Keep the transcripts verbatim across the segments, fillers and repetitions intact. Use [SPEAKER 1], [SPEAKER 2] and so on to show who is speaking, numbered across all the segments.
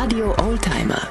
[SPEAKER 1] Radio Oldtimer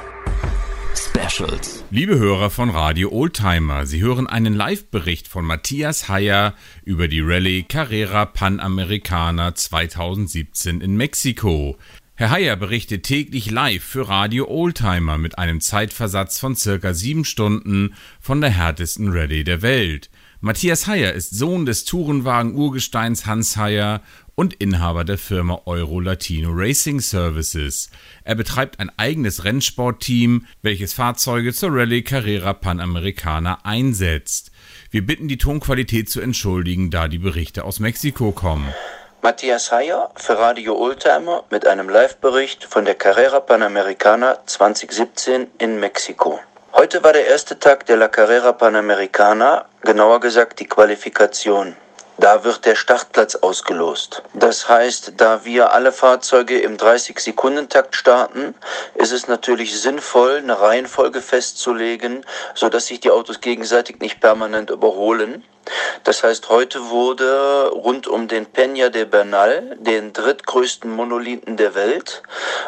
[SPEAKER 1] Specials.
[SPEAKER 2] Liebe Hörer von Radio Oldtimer, Sie hören einen Live-Bericht von Matthias Heyer über die Rallye Carrera Panamericana zweitausendsiebzehn in Mexiko. Herr Heyer berichtet täglich live für Radio Oldtimer mit einem Zeitversatz von circa sieben Stunden von der härtesten Rallye der Welt. Matthias Heyer ist Sohn des Tourenwagen-Urgesteins Hans Heyer und Inhaber der Firma Euro Latino Racing Services. Er betreibt ein eigenes Rennsportteam, welches Fahrzeuge zur Rallye Carrera Panamericana einsetzt. Wir bitten die Tonqualität zu entschuldigen, da die Berichte aus Mexiko kommen.
[SPEAKER 3] Matthias Heyer für Radio Oldtimer mit einem Live-Bericht von der Carrera Panamericana zweitausendsiebzehn in Mexiko. Heute war der erste Tag der La Carrera Panamericana, genauer gesagt die Qualifikation. Da wird der Startplatz ausgelost. Das heißt, da wir alle Fahrzeuge im dreißig-Sekunden-Takt starten, ist es natürlich sinnvoll, eine Reihenfolge festzulegen, sodass sich die Autos gegenseitig nicht permanent überholen. Das heißt, heute wurde rund um den Peña de Bernal, den drittgrößten Monolithen der Welt,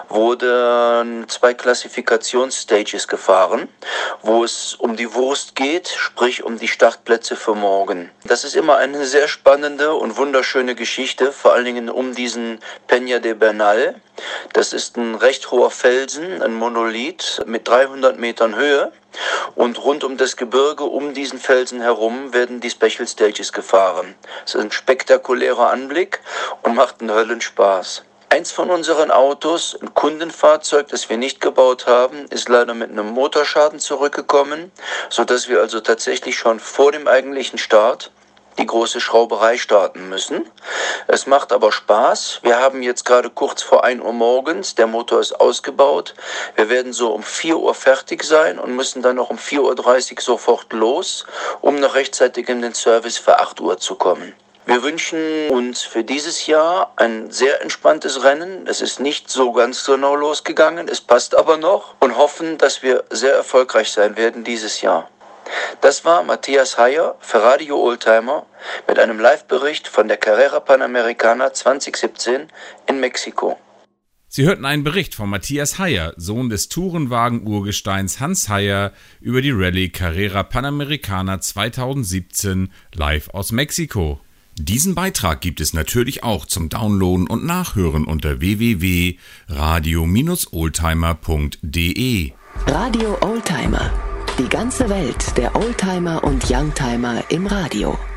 [SPEAKER 3] wurden zwei Klassifikationsstages gefahren, wo es um die Wurst geht, sprich um die Startplätze für morgen. Das ist immer eine sehr spannende und wunderschöne Geschichte, vor allen Dingen um diesen Peña de Bernal. Das ist ein recht hoher Felsen, ein Monolith mit dreihundert Metern Höhe. Und rund um das Gebirge, um diesen Felsen herum, werden die Special Stages gefahren. Es ist ein spektakulärer Anblick und macht einen Höllenspaß. Eins von unseren Autos, ein Kundenfahrzeug, das wir nicht gebaut haben, ist leider mit einem Motorschaden zurückgekommen, sodass wir also tatsächlich schon vor dem eigentlichen Start die große Schrauberei starten müssen. Es macht aber Spaß. Wir haben jetzt gerade kurz vor ein Uhr morgens, der Motor ist ausgebaut. Wir werden so um vier Uhr fertig sein und müssen dann noch um vier Uhr dreißig sofort los, um noch rechtzeitig in den Service für acht Uhr zu kommen. Wir wünschen uns für dieses Jahr ein sehr entspanntes Rennen. Es ist nicht so ganz genau losgegangen, es passt aber noch und hoffen, dass wir sehr erfolgreich sein werden dieses Jahr. Das war Matthias Heyer für Radio Oldtimer mit einem Live-Bericht von der Carrera Panamericana zweitausendsiebzehn in Mexiko.
[SPEAKER 2] Sie hörten einen Bericht von Matthias Heyer, Sohn des Tourenwagen-Urgesteins Hans Heyer, über die Rallye Carrera Panamericana zweitausendsiebzehn live aus Mexiko. Diesen Beitrag gibt es natürlich auch zum Downloaden und Nachhören unter w w w punkt radio oldtimer punkt d e.
[SPEAKER 1] Radio Oldtimer. Die ganze Welt der Oldtimer und Youngtimer im Radio.